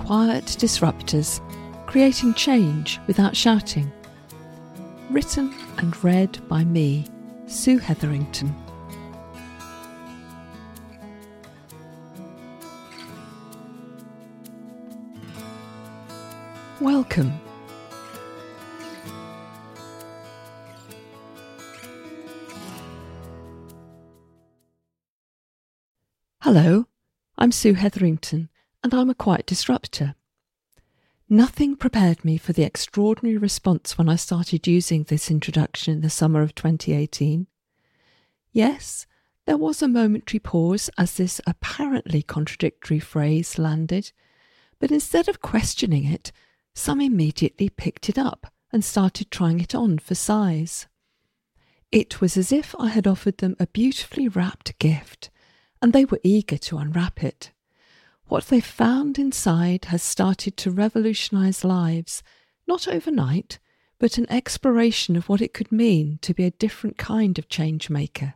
Quiet Disruptors, Creating Change Without Shouting. Written and read by me, Sue Hetherington. Welcome. Hello, I'm Sue Hetherington, and I'm a quiet disruptor. Nothing prepared me for the extraordinary response when I started using this introduction in the summer of 2018. Yes, there was a momentary pause as this apparently contradictory phrase landed, but instead of questioning it, some immediately picked it up and started trying it on for size. It was as if I had offered them a beautifully wrapped gift, and they were eager to unwrap it. What they found inside has started to revolutionise lives, not overnight, but an exploration of what it could mean to be a different kind of change maker.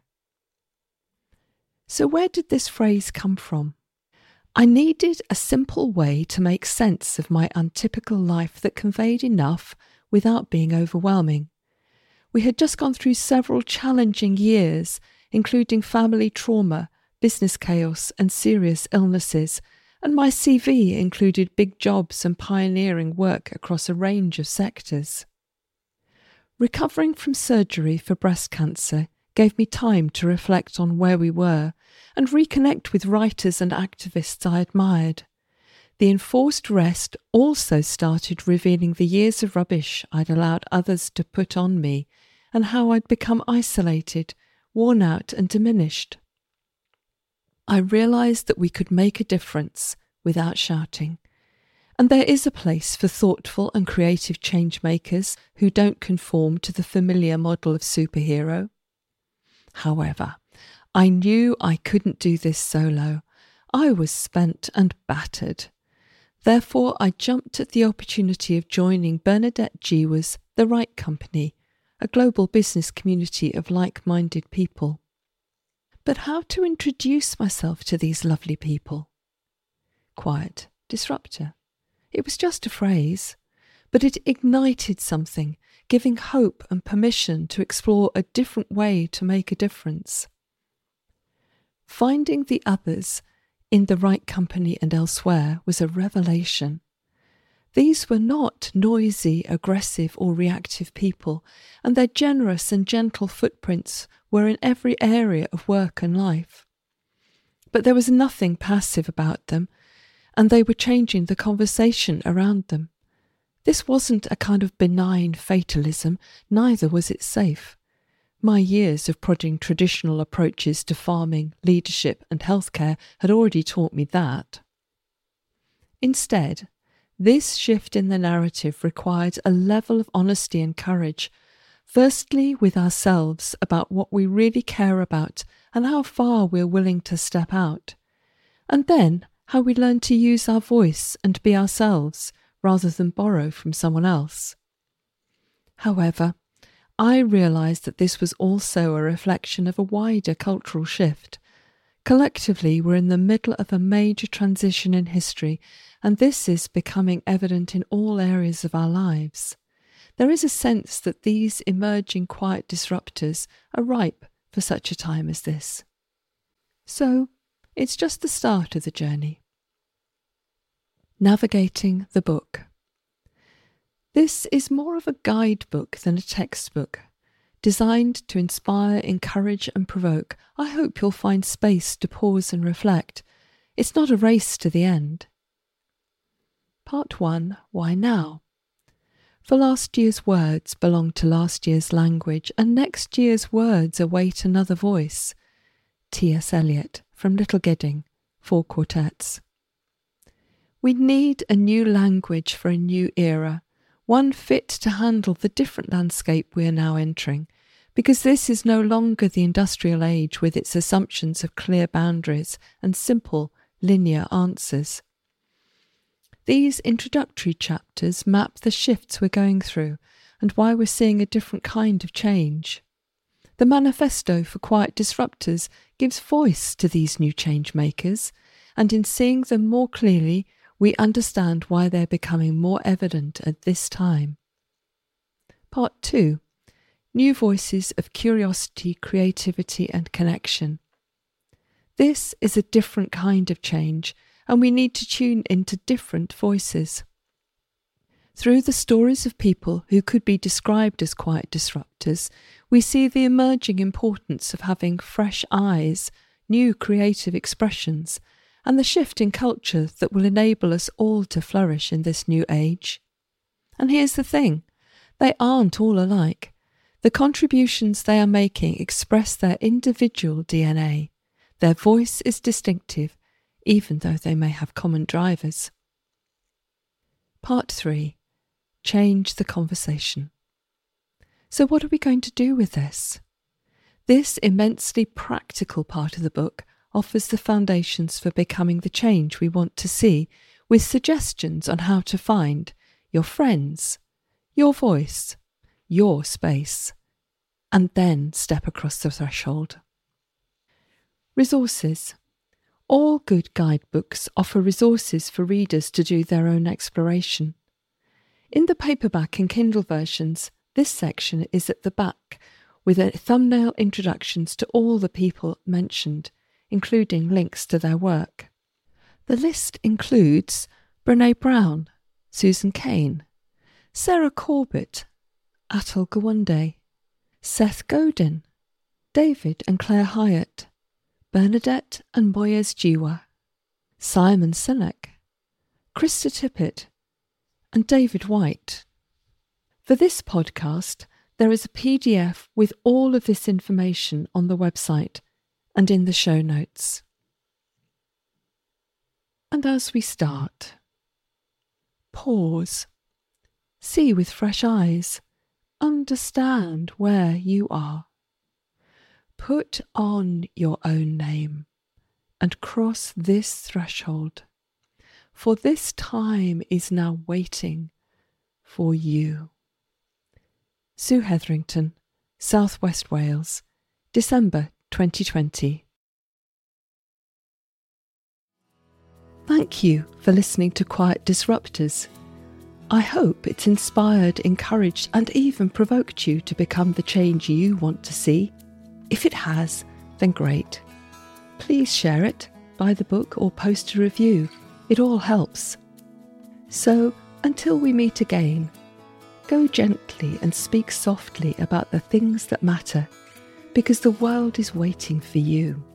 So where did this phrase come from? I needed a simple way to make sense of my untypical life that conveyed enough without being overwhelming. We had just gone through several challenging years, including family trauma, business chaos and serious illnesses, and my CV included big jobs and pioneering work across a range of sectors. Recovering from surgery for breast cancer gave me time to reflect on where we were and reconnect with writers and activists I admired. The enforced rest also started revealing the years of rubbish I'd allowed others to put on me and how I'd become isolated, worn out and diminished. I realised that we could make a difference without shouting, and there is a place for thoughtful and creative change makers who don't conform to the familiar model of superhero. However, I knew I couldn't do this solo. I was spent and battered. Therefore, I jumped at the opportunity of joining Bernadette Jiwa's The Right Company, a global business community of like-minded people. But how to introduce myself to these lovely people? Quiet disruptor. It was just a phrase, but it ignited something, giving hope and permission to explore a different way to make a difference. Finding the others in The Right Company and elsewhere was a revelation. These were not noisy, aggressive or reactive people, and their generous and gentle footprints were in every area of work and life. But there was nothing passive about them, and they were changing the conversation around them. This wasn't a kind of benign fatalism, neither was it safe. My years of prodding traditional approaches to farming, leadership and healthcare had already taught me that. Instead, this shift in the narrative required a level of honesty and courage, firstly with ourselves about what we really care about and how far we're willing to step out, and then how we learn to use our voice and be ourselves rather than borrow from someone else. However, I realised that this was also a reflection of a wider cultural shift. Collectively, we're in the middle of a major transition in history, and this is becoming evident in all areas of our lives. There is a sense that these emerging quiet disruptors are ripe for such a time as this. So, it's just the start of the journey. Navigating the book. This is more of a guidebook than a textbook. Designed to inspire, encourage and provoke, I hope you'll find space to pause and reflect. It's not a race to the end. Part 1. Why now? For last year's words belong to last year's language, and next year's words await another voice. T.S. Eliot, from Little Gidding, 4 quartets. We need a new language for a new era, one fit to handle the different landscape we are now entering, because this is no longer the industrial age with its assumptions of clear boundaries and simple, linear answers. These introductory chapters map the shifts we're going through and why we're seeing a different kind of change. The Manifesto for Quiet Disruptors gives voice to these new change makers, and in seeing them more clearly, we understand why they're becoming more evident at this time. Part 2. New voices of curiosity, creativity and connection. This is a different kind of change, and we need to tune into different voices. Through the stories of people who could be described as quiet disruptors, we see the emerging importance of having fresh eyes, new creative expressions, and the shift in culture that will enable us all to flourish in this new age. And here's the thing, they aren't all alike. The contributions they are making express their individual DNA. Their voice is distinctive, even though they may have common drivers. Part 3. Change the conversation. So what are we going to do with this? This immensely practical part of the book offers the foundations for becoming the change we want to see, with suggestions on how to find your friends, your voice, your space, and then step across the threshold. Resources. All good guidebooks offer resources for readers to do their own exploration. In the paperback and Kindle versions, this section is at the back with a thumbnail introductions to all the people mentioned, including links to their work. The list includes Brené Brown, Susan Cain, Sarah Corbett, Atul Gawande, Seth Godin, David and Claire Hyatt, Bernadette and Moyes Jiwa, Simon Sinek, Krista Tippett, and David White. For this podcast, there is a PDF with all of this information on the website and in the show notes. And as we start, pause, see with fresh eyes, understand where you are. Put on your own name and cross this threshold, for this time is now waiting for you. Sue Hetherington, South West Wales, December 2020. Thank you for listening to Quiet Disruptors. I hope it's inspired, encouraged, and even provoked you to become the change you want to see. If it has, then great. Please share it, buy the book, or post a review. It all helps. So, until we meet again, go gently and speak softly about the things that matter, because the world is waiting for you.